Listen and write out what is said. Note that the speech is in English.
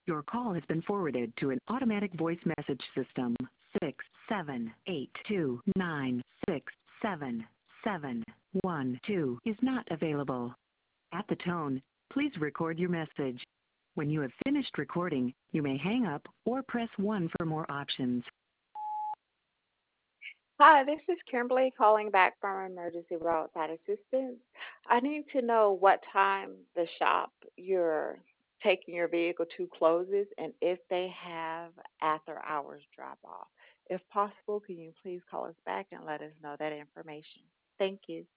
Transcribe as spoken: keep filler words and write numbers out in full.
Your call has been forwarded to an automatic voice message system. Six seven eight two nine six seven seven one two is not available. At the tone, please record your message. When you have finished recording, you may hang up or press one for more options. Hi, this is Kimberly calling back from Emergency Roadside Assistance. I need to know what time the shop you're taking your vehicle to closes and if they have after hours drop off. If possible, can you please call us back and let us know that information? Thank you.